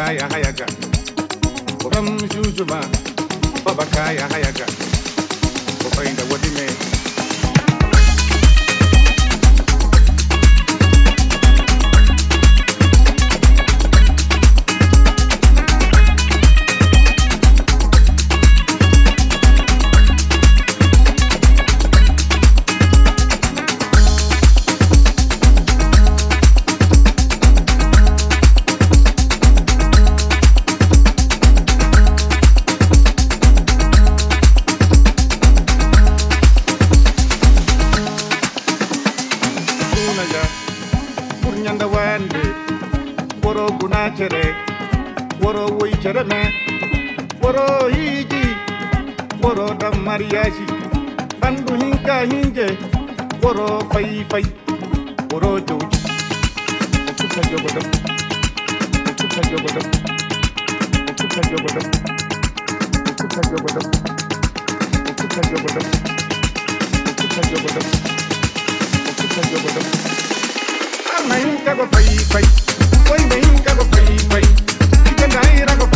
kaya hayaga Ram jujuma Baba kaya hayaga Wafainda wadime Nyanda wande Woro guna chere Woro woi chere me Woro hiji Woro dam mariachi Bandu hinka hinje Woro fai fai Woro joji Okuta jogodam Okuta jogodam Okuta jogodam Okuta jogodam Okuta jogodam Okuta jogodam Okuta jogodam Main kago fai fai, oi main kago fai fai, ikandai rago